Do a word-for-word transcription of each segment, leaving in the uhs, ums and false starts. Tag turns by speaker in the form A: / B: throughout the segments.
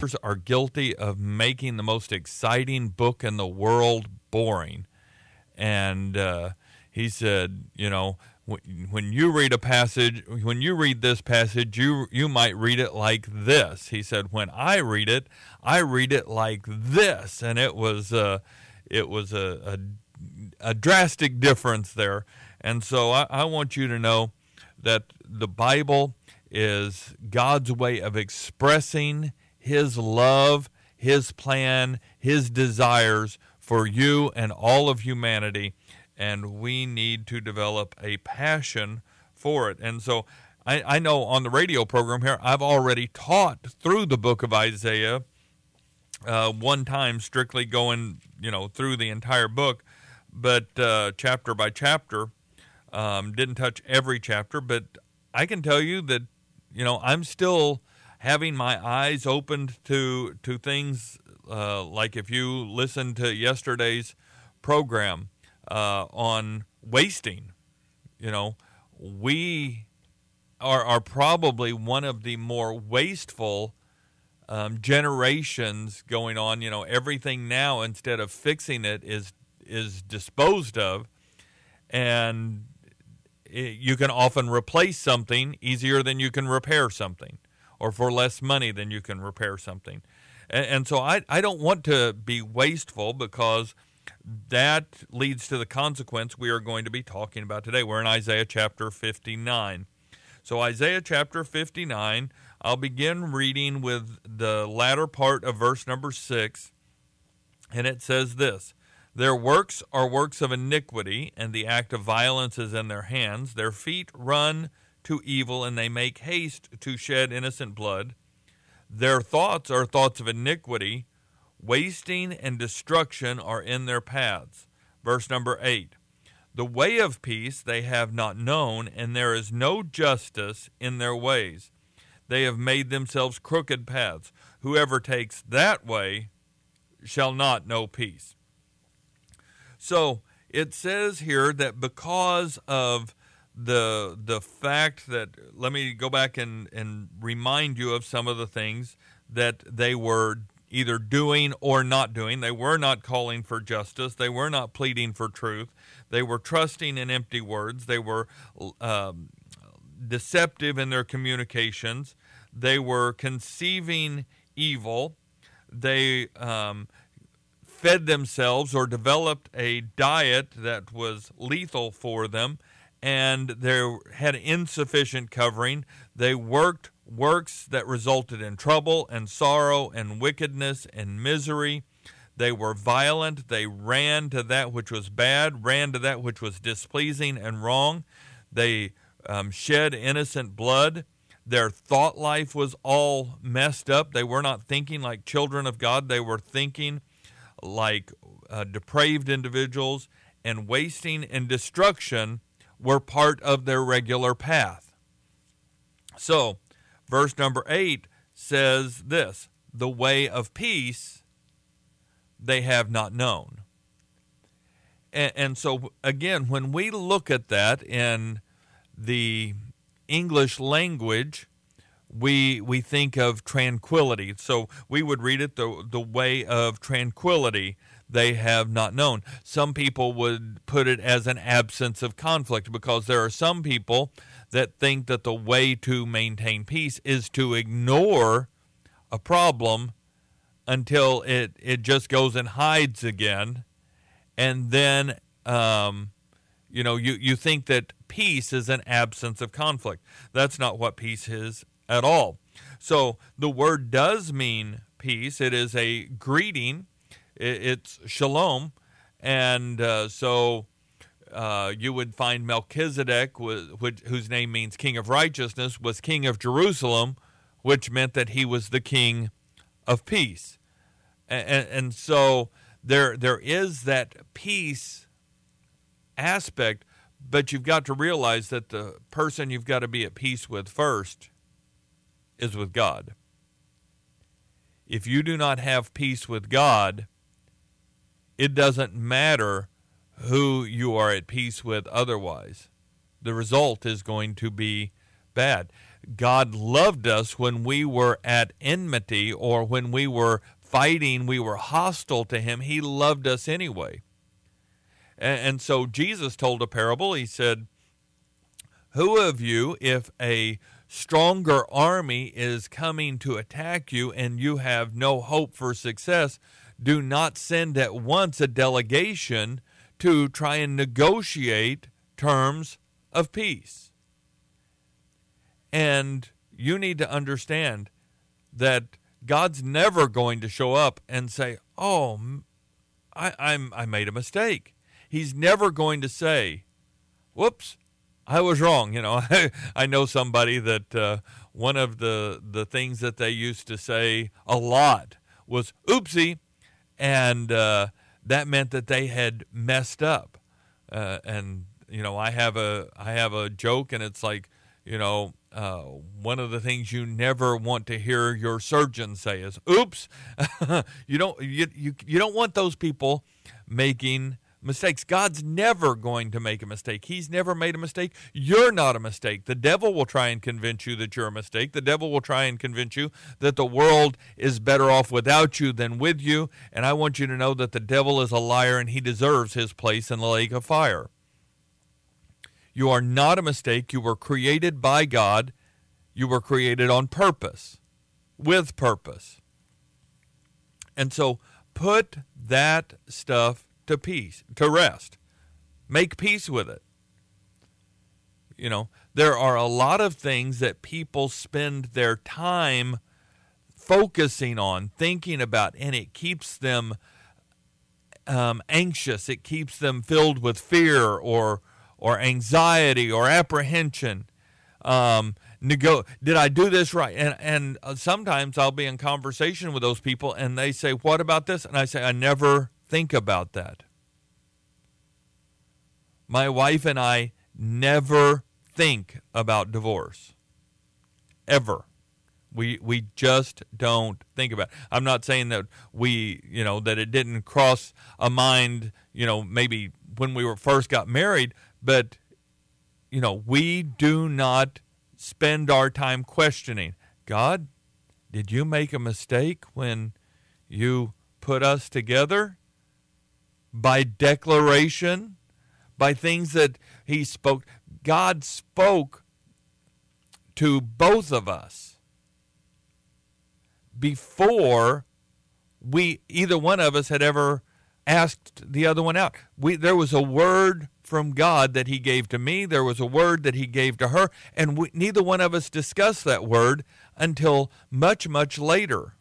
A: are guilty of making the most exciting book in the world boring. And uh, he said, you know, when you read a passage, when you read this passage, you you might read it like this. He said, when I read it, I read it like this, and it was uh, it was a, a a drastic difference there. And so I, I want you to know that the Bible is God's way of expressing His love, His plan, His desires for you and all of humanity, and we need to develop a passion for it. And so I, I know on the radio program here, I've already taught through the book of Isaiah uh, one time, strictly going, you know, through the entire book, but uh, chapter by chapter. Um, didn't touch every chapter, but I can tell you that, you know, I'm still having my eyes opened to to things uh, like if you listen to yesterday's program uh, on wasting, you know, we are, are probably one of the more wasteful um, generations going on. You know, everything now, instead of fixing it, is is disposed of, and it, you can often replace something easier than you can repair something, or for less money than you can repair something. And, and so I, I don't want to be wasteful, because that leads to the consequence we are going to be talking about today. We're in Isaiah chapter fifty-nine. So Isaiah chapter fifty-nine, I'll begin reading with the latter part of verse number six, and it says this: Their works are works of iniquity, and the act of violence is in their hands. Their feet run to evil, and they make haste to shed innocent blood. Their thoughts are thoughts of iniquity. Wasting and destruction are in their paths. Verse number eight. The way of peace they have not known, and there is no justice in their ways. They have made themselves crooked paths. Whoever takes that way shall not know peace. So it says here that because of the the fact that, let me go back and, and remind you of some of the things that they were either doing or not doing. They were not calling for justice. They were not pleading for truth. They were trusting in empty words. They were um, deceptive in their communications. They were conceiving evil. They um, fed themselves or developed a diet that was lethal for them, and they had insufficient covering. They worked works that resulted in trouble and sorrow and wickedness and misery. They were violent. They ran to that which was bad, ran to that which was displeasing and wrong. They um, shed innocent blood. Their thought life was all messed up. They were not thinking like children of God. They were thinking like uh, depraved individuals, and wasting and destruction were part of their regular path. So, verse number eight says this: the way of peace they have not known. And, and so, again, when we look at that in the English language, we we think of tranquility. So we would read it the the way of tranquility they have not known. Some people would put it as an absence of conflict, because there are some people that think that the way to maintain peace is to ignore a problem until it, it just goes and hides again. And then, um, you know, you, you think that peace is an absence of conflict. That's not what peace is at all. So the word does mean peace. It is a greeting. It's shalom. And uh, so uh, you would find Melchizedek, whose name means king of righteousness, was king of Jerusalem, which meant that he was the king of peace. And, and so there there is that peace aspect, but you've got to realize that the person you've got to be at peace with first is with God. If you do not have peace with God, it doesn't matter who you are at peace with otherwise. The result is going to be bad. God loved us when we were at enmity or when we were fighting, we were hostile to him. He loved us anyway. And, and so Jesus told a parable. He said, who of you, if a stronger army is coming to attack you and you have no hope for success, do not send at once a delegation to try and negotiate terms of peace. And you need to understand that God's never going to show up and say, oh, I, I'm, I made a mistake. He's never going to say, whoops, I was wrong. You know, I, I know somebody that uh, one of the, the things that they used to say a lot was oopsie, and uh, that meant that they had messed up. Uh, and you know, I have a I have a joke, and it's like, you know, uh, one of the things you never want to hear your surgeon say is "oops." you don't you, you you don't want those people making mistakes. God's never going to make a mistake. He's never made a mistake. You're not a mistake. The devil will try and convince you that you're a mistake. The devil will try and convince you that the world is better off without you than with you. And I want you to know that the devil is a liar and he deserves his place in the lake of fire. You are not a mistake. You were created by God. You were created on purpose, with purpose. And so put that stuff to peace, to rest. Make peace with it. You know, there are a lot of things that people spend their time focusing on, thinking about, and it keeps them um, anxious. It keeps them filled with fear or or anxiety or apprehension. Um, nego- did I do this right? And and uh, sometimes I'll be in conversation with those people, and they say, "What about this?" And I say, "I never think about that." My wife and I never think about divorce. Ever. We we just don't think about it. I'm not saying that we, you know, that it didn't cross a mind, you know, maybe when we were first got married, but, you know, we do not spend our time questioning, God, did you make a mistake when you put us together? By declaration, by things that he spoke. God spoke to both of us before we, either one of us had ever asked the other one out. We, there was a word from God that he gave to me. There was a word that he gave to her, and we, neither one of us discussed that word until much, much later.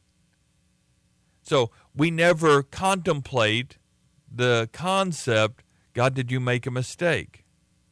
A: So we never contemplate the concept, God, did you make a mistake?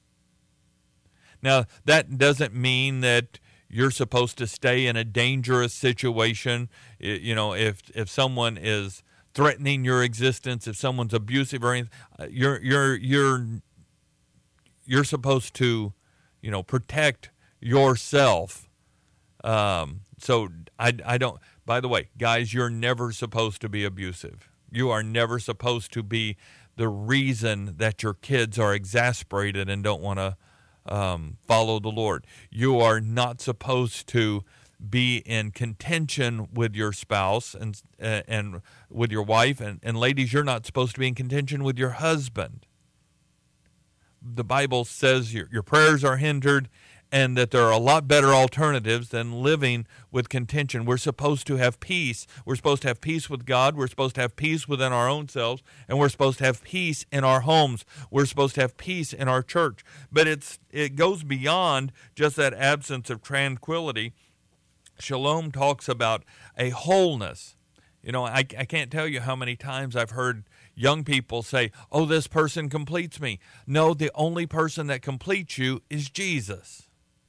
A: Now, that doesn't mean that you're supposed to stay in a dangerous situation. You know, if if someone is threatening your existence, if someone's abusive or anything, you're you're you're you're supposed to, you know, protect yourself. Um, so I I don't. By the way, guys, you're never supposed to be abusive. You are never supposed to be the reason that your kids are exasperated and don't want to um, follow the Lord. You are not supposed to be in contention with your spouse and uh, and with your wife. And, and ladies, you're not supposed to be in contention with your husband. The Bible says your, your prayers are hindered and that there are a lot better alternatives than living with contention. We're supposed to have peace. We're supposed to have peace with God. We're supposed to have peace within our own selves. And we're supposed to have peace in our homes. We're supposed to have peace in our church. But it's it goes beyond just that absence of tranquility. Shalom talks about a wholeness. You know, I, I can't tell you how many times I've heard young people say, oh, this person completes me. No, the only person that completes you is Jesus.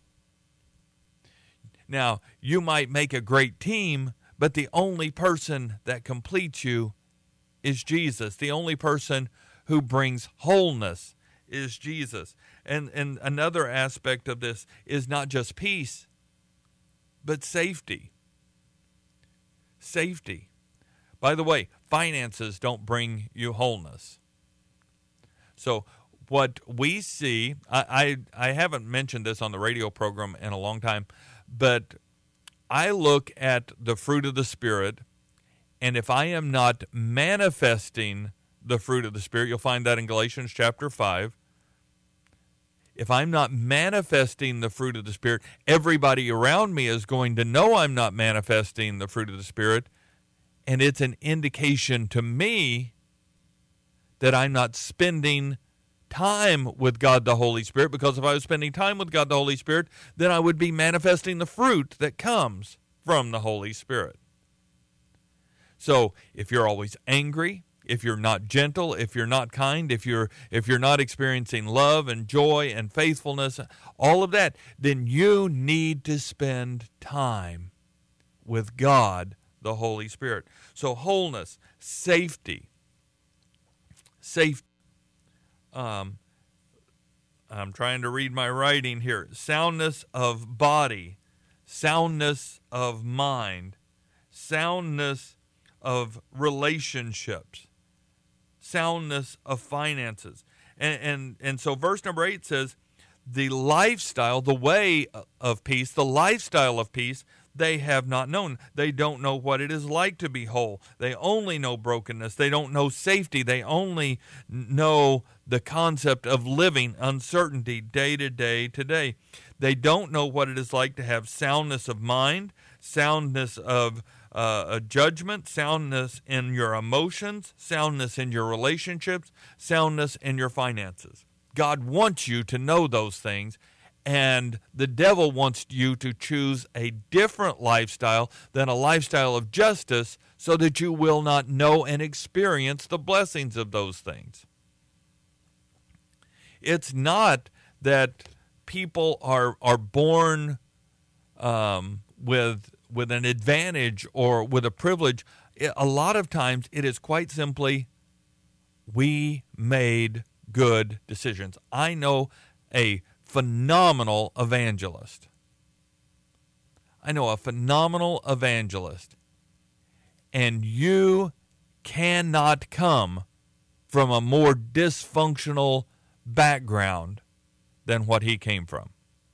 A: Now, you might make a great team, but the only person that completes you is Jesus. The only person who brings wholeness is Jesus. And, and another aspect of this is not just peace, but safety. Safety. By the way, finances don't bring you wholeness. So what we see, I, I I haven't mentioned this on the radio program in a long time, but I look at the fruit of the Spirit, and if I am not manifesting the fruit of the Spirit, you'll find that in Galatians chapter five. If I'm not manifesting the fruit of the Spirit, everybody around me is going to know I'm not manifesting the fruit of the Spirit, and it's an indication to me that I'm not spending time with God the Holy Spirit, because if I was spending time with God the Holy Spirit, then I would be manifesting the fruit that comes from the Holy Spirit. So if you're always angry, if you're not gentle, if you're not kind, if you're if you're not experiencing love and joy and faithfulness, all of that, then you need to spend time with God the Holy Spirit. So wholeness, safety, safety. Um, I'm trying to read my writing here. Soundness of body, soundness of mind, soundness of relationships, soundness of finances. And, and, and so verse number eight says, the lifestyle, the way of peace, the lifestyle of peace, they have not known. They don't know what it is like to be whole. They only know brokenness. They don't know safety. They only know the concept of living uncertainty day to day to day. They don't know what it is like to have soundness of mind, soundness of uh, a judgment, soundness in your emotions, soundness in your relationships, soundness in your finances. God wants you to know those things, and the devil wants you to choose a different lifestyle than a lifestyle of justice, so that you will not know and experience the blessings of those things. It's not that people are are born um, with with an advantage or with a privilege. A lot of times it is quite simply, we made good decisions. I know a phenomenal evangelist. I know a phenomenal evangelist. And you cannot come from a more dysfunctional background than what he came from.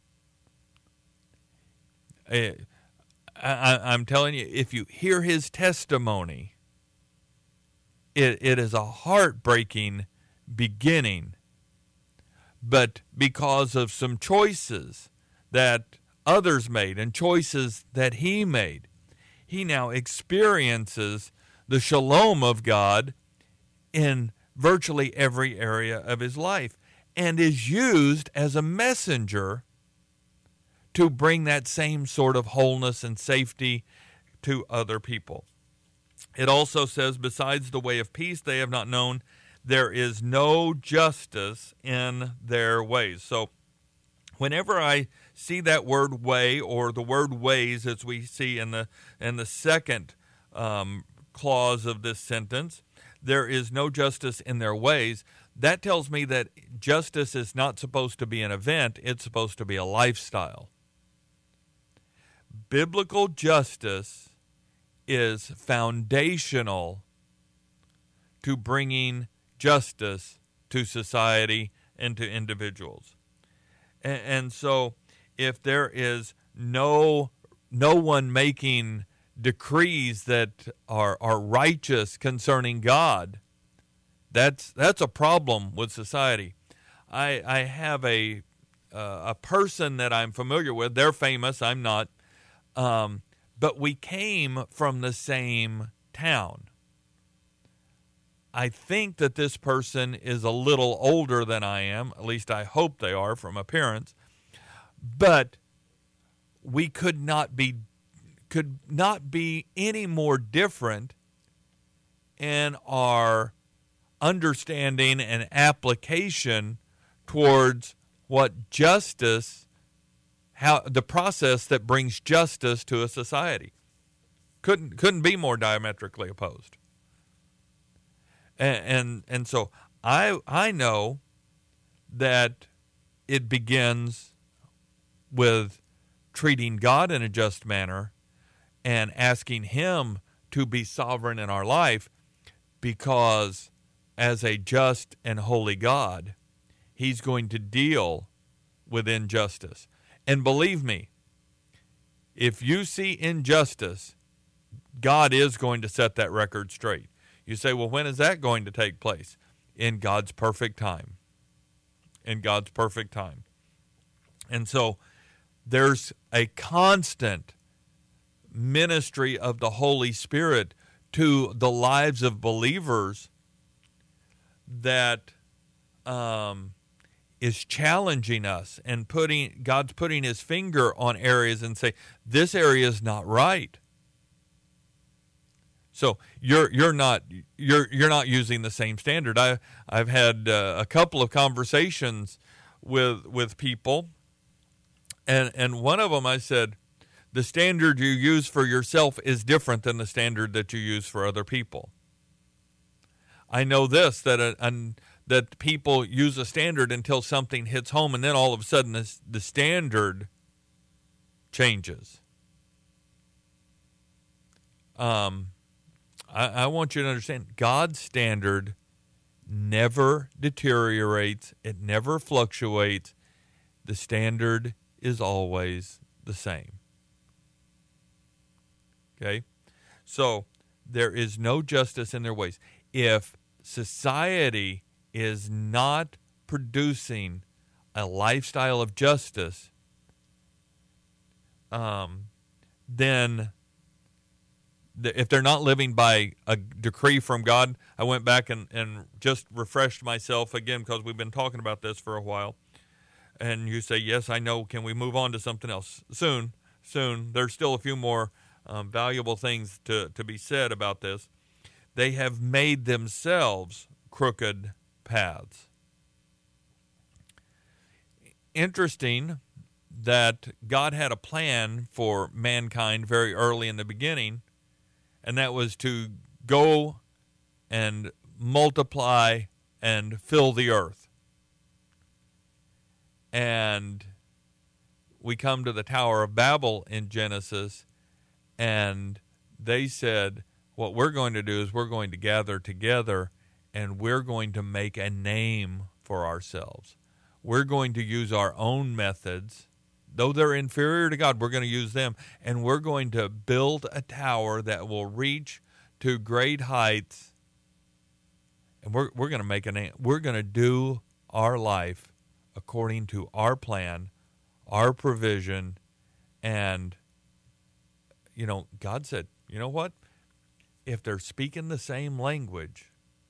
A: I, I, I'm telling you, if you hear his testimony, it, it is a heartbreaking beginning. But because of some choices that others made and choices that he made, he now experiences the shalom of God in virtually every area of his life, and is used as a messenger to bring that same sort of wholeness and safety to other people. It also says, besides the way of peace they have not known, there is no justice in their ways. So whenever I see that word way, or the word ways as we see in the in the second um, clause of this sentence, there is no justice in their ways, that tells me that justice is not supposed to be an event, it's supposed to be a lifestyle. Biblical justice is foundational to bringing justice to society and to individuals. And, and so if there is no no one making decrees that are are righteous concerning God, that's that's a problem with society. I I have a uh, a person that I'm familiar with. They're famous. I'm not. Um, but we came from the same town. I think that this person is a little older than I am. At least I hope they are from appearance. But we could not be could not be any more different in our understanding and application towards what justice, how the process that brings justice to a society. Couldn't couldn't be more diametrically opposed. And and, and so I I know that it begins with treating God in a just manner and asking him to be sovereign in our life, because as a just and holy God, He's going to deal with injustice. And believe me, if you see injustice, God is going to set that record straight. You say, well, when is that going to take place? In God's perfect time. In God's perfect time. And so there's a constant ministry of the Holy Spirit to the lives of believers that um, is challenging us and putting God's putting his finger on areas and say, this area is not right. So you're you're not you're you're not using the same standard. I I've had uh, a couple of conversations with with people, and and one of them I said, the standard you use for yourself is different than the standard that you use for other people. I know this, that a, an, that people use a standard until something hits home, and then all of a sudden this, the standard changes. Um, I, I want you to understand, God's standard never deteriorates. It never fluctuates. The standard is always the same. Okay? So there is no justice in their ways. If society is not producing a lifestyle of justice, um, then the, if they're not living by a decree from God, I went back and, and just refreshed myself again because we've been talking about this for a while. And you say, yes, I know. Can we move on to something else? Soon, soon. There's still a few more um, valuable things to, to be said about this. They have made themselves crooked paths. Interesting that God had a plan for mankind very early in the beginning, and that was to go and multiply and fill the earth. And we come to the Tower of Babel in Genesis, and they said, what we're going to do is we're going to gather together and we're going to make a name for ourselves. We're going to use our own methods. Though they're inferior to God, we're going to use them. And we're going to build a tower that will reach to great heights. And we're, we're going to make a name. We're going to do our life according to our plan, our provision. And, you know, God said, you know what? If they're speaking the same language,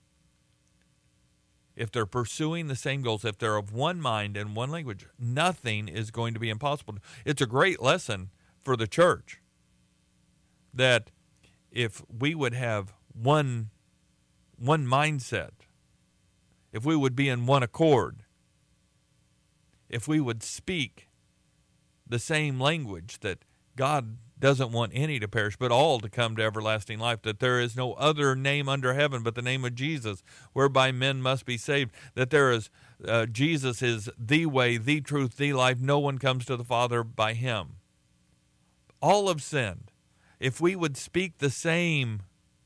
A: if they're pursuing the same goals, if they're of one mind and one language, nothing is going to be impossible. It's a great lesson for the church that if we would have one, one mindset, if we would be in one accord, if we would speak the same language, that God doesn't want any to perish, but all to come to everlasting life, that there is no other name under heaven but the name of Jesus, whereby men must be saved, that there is, uh, Jesus is the way, the truth, the life. No one comes to the Father by him. All have sinned. If we would speak the same,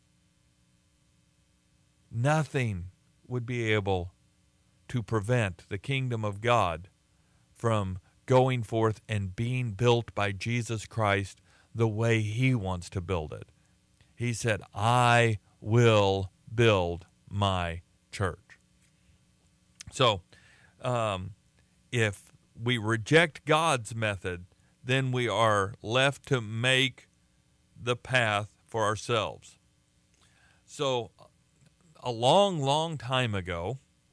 A: nothing would be able to prevent the kingdom of God from going forth and being built by Jesus Christ the way he wants to build it. He said, I will build my church. So, um, if we reject God's method, then we are left to make the path for ourselves. So, a long, long time ago,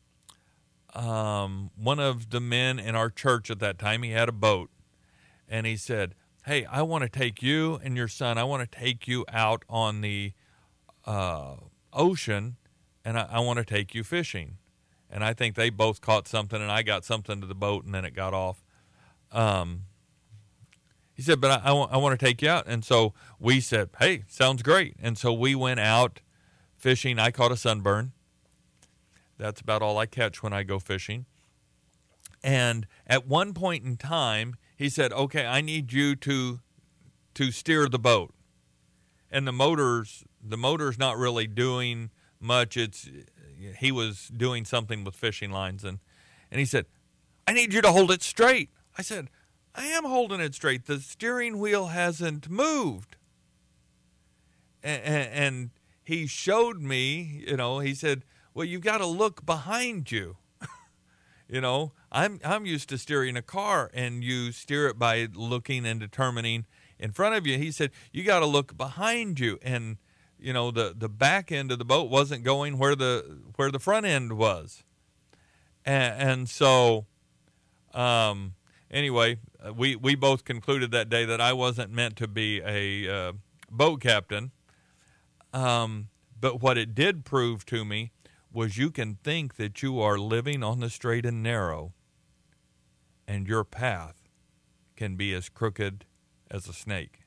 A: um, one of the men in our church at that time, he had a boat, and he said, hey, I want to take you and your son, I want to take you out on the uh, ocean, and I, I want to take you fishing. And I think they both caught something, and I got something to the boat, and then it got off. Um, he said, but I, I, want, I want to take you out. And so we said, hey, sounds great. And so we went out fishing. I caught a sunburn. That's about all I catch when I go fishing. And at one point in time, he said, okay, I need you to to steer the boat. And the motor's the motor's not really doing much. It's he was doing something with fishing lines, and And he said, I need you to hold it straight. I said, I am holding it straight. The steering wheel hasn't moved. And, and he showed me, you know, he said, well, you got to look behind you. You know, I'm I'm used to steering a car, and you steer it by looking and determining in front of you. He said, you got to look behind you. And, you know, the, the back end of the boat wasn't going where the where the front end was. And, and so, um, anyway, we, we both concluded that day that I wasn't meant to be a uh, boat captain. Um, but what it did prove to me was you can think that you are living on the straight and narrow, and your path can be as crooked as a snake.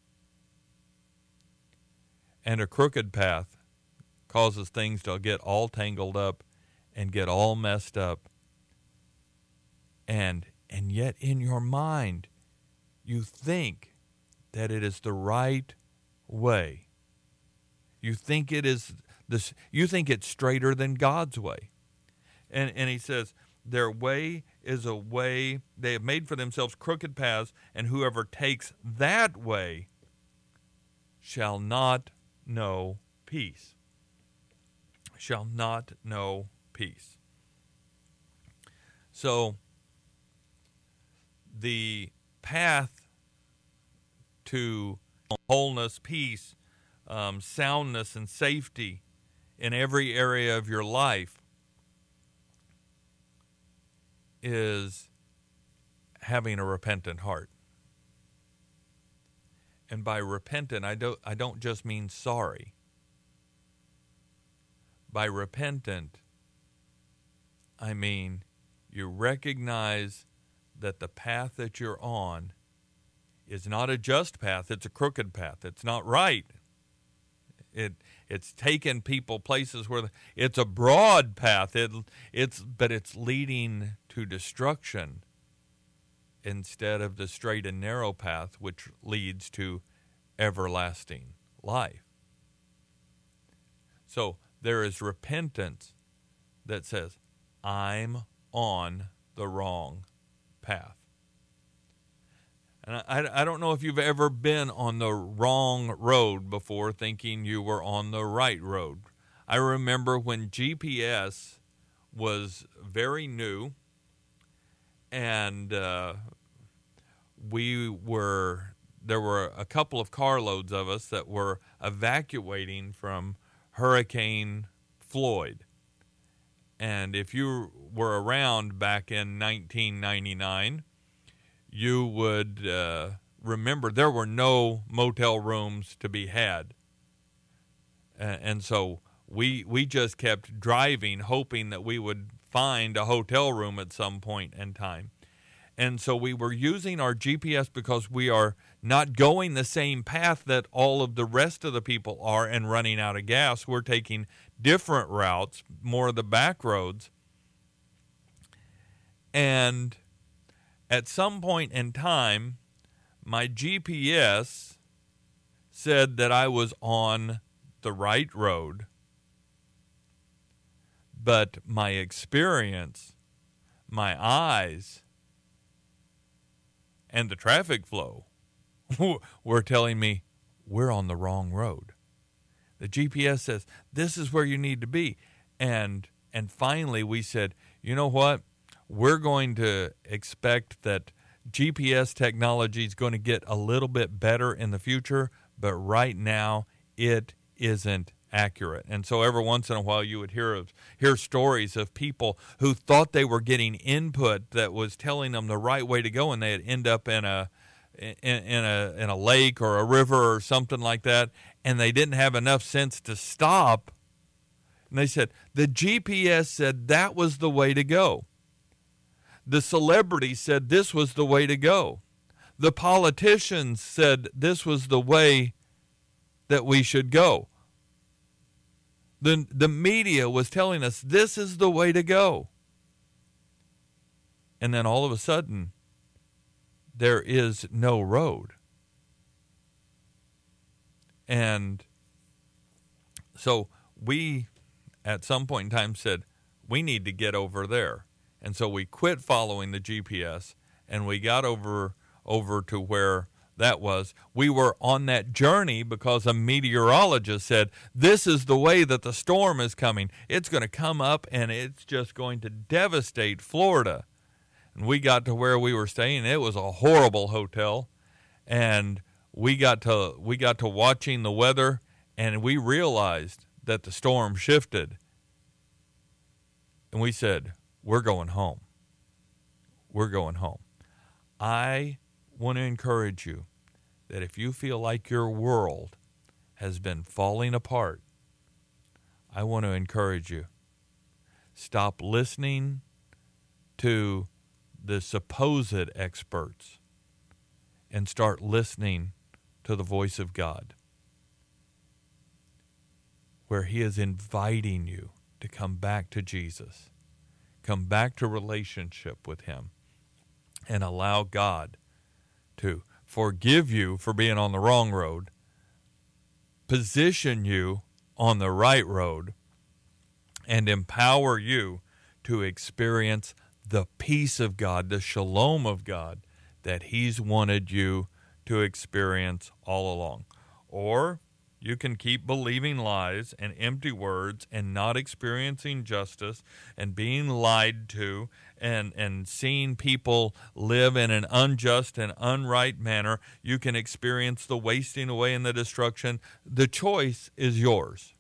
A: And a crooked path causes things to get all tangled up and get all messed up. And and yet in your mind, you think that it is the right way. You think it is this. You think it's straighter than God's way. And and he says, their way is a way, they have made for themselves crooked paths, and whoever takes that way shall not know peace. Shall not know peace. So the path to wholeness, peace, um, soundness, and safety in every area of your life is having a repentant heart. And by repentant, I don't, I don't just mean sorry. By repentant, I mean you recognize that the path that you're on is not a just path, it's a crooked path. It's not right. It it's taken people places where the, it's a broad path. It it's but it's leading to destruction instead of the straight and narrow path, which leads to everlasting life. So there is repentance that says, I'm on the wrong path. And I, I don't know if you've ever been on the wrong road before thinking you were on the right road. I remember when G P S was very new, and uh, we were, there were a couple of carloads of us that were evacuating from Hurricane Floyd. And if you were around back in nineteen ninety-nine, you would uh, remember there were no motel rooms to be had. Uh, and so we we just kept driving, hoping that we would find a hotel room at some point in time. And so we were using our G P S because we are not going the same path that all of the rest of the people are and running out of gas. We're taking different routes, more of the back roads. And at some point in time, my G P S said that I was on the right road, but my experience, my eyes, and the traffic flow were telling me we're on the wrong road. The G P S says this is where you need to be. And and finally we said, you know what? We're going to expect that G P S technology is going to get a little bit better in the future, but right now it isn't accurate. And so every once in a while you would hear of, hear stories of people who thought they were getting input that was telling them the right way to go, and they'd end up in a in, in a in a lake or a river or something like that, and they didn't have enough sense to stop. And they said the G P S said that was the way to go. The celebrities said this was the way to go. The politicians said this was the way that we should go. The, the media was telling us this is the way to go. And then all of a sudden, there is no road. And so we, at some point in time, said, we need to get over there. And so we quit following the G P S, and we got over over to where that was. We were on that journey because a meteorologist said, this is the way that the storm is coming. It's going to come up, and it's just going to devastate Florida. And we got to where we were staying. It was a horrible hotel, and we got to we got to watching the weather, and we realized that the storm shifted. And we said, we're going home. We're going home. I want to encourage you that if you feel like your world has been falling apart, I want to encourage you. Stop listening to the supposed experts and start listening to the voice of God, where He is inviting you to come back to Jesus, come back to relationship with Him, and allow God to forgive you for being on the wrong road, position you on the right road, and empower you to experience the peace of God, the shalom of God that He's wanted you to experience all along. Or you can keep believing lies and empty words and not experiencing justice and being lied to and, and seeing people live in an unjust and unright manner. You can experience the wasting away and the destruction. The choice is yours.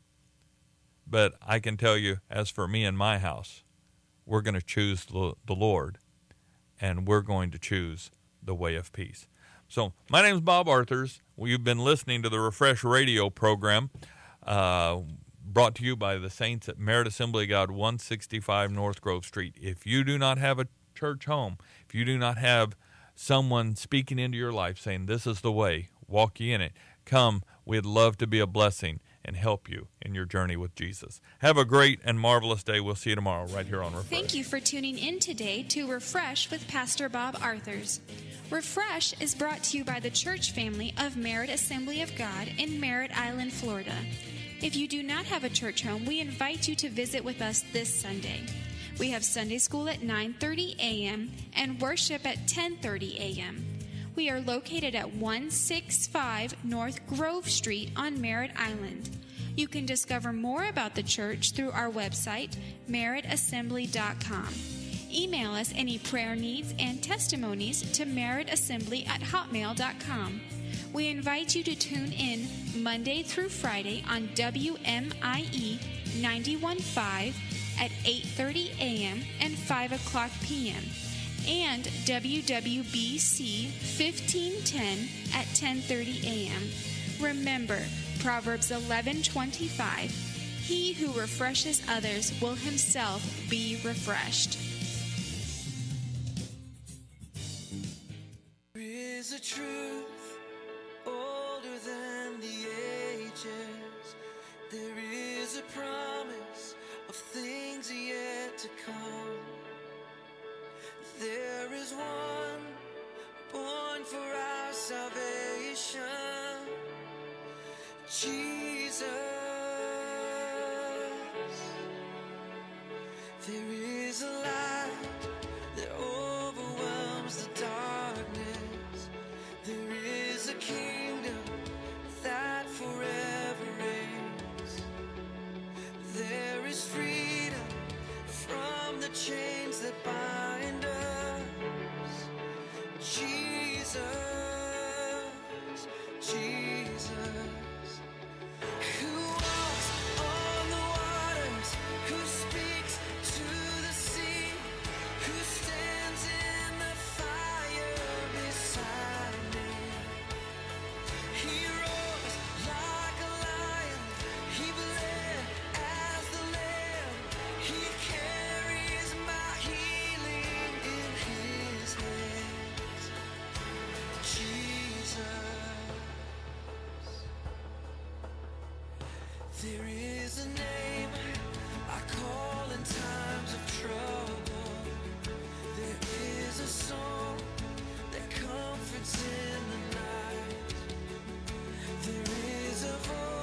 A: But I can tell you, as for me and my house, we're going to choose the, the Lord, and we're going to choose the way of peace. So my name is Bob Arthurs. You've been listening to the Refresh Radio program, uh, brought to you by the Saints at Merit Assembly of God, one sixty-five North Grove Street. If you do not have a church home, if you do not have someone speaking into your life saying, this is the way, walk ye in it, come, we'd love to be a blessing and help you in your journey with Jesus. Have a great and marvelous day. We'll see you tomorrow right here on Refresh.
B: Thank you for tuning in today to Refresh with Pastor Bob Arthurs. Refresh is brought to you by the church family of Merit Assembly of God in Merritt Island, Florida. If you do not have a church home, we invite you to visit with us this Sunday. We have Sunday school at nine thirty a.m. and worship at ten thirty a.m. We are located at one sixty-five North Grove Street on Merritt Island. You can discover more about the church through our website, merritt assembly dot com. Email us any prayer needs and testimonies to merrittassembly at hotmail dot com. We invite you to tune in Monday through Friday on W M I E ninety-one point five at eight thirty a.m. and five o'clock p.m. and W W B C fifteen ten at ten thirty a.m. Remember, Proverbs eleven twenty-five, he who refreshes others will himself be refreshed.
C: There is a truth older than the ages. There is a promise of things yet to come. There is one born for our salvation, Jesus. There is a light that overwhelms the darkness. There is a kingdom that forever reigns. There is freedom from the chains that bind us. Jesus, Jesus. Who walks on the waters, who speaks to the sea, who stands in the fire beside me. He roars like a lion, he bled as the lamb. He carries my healing in his hands. Jesus. There is a name I call in times of trouble. There is a song that comforts in the night. There is a voice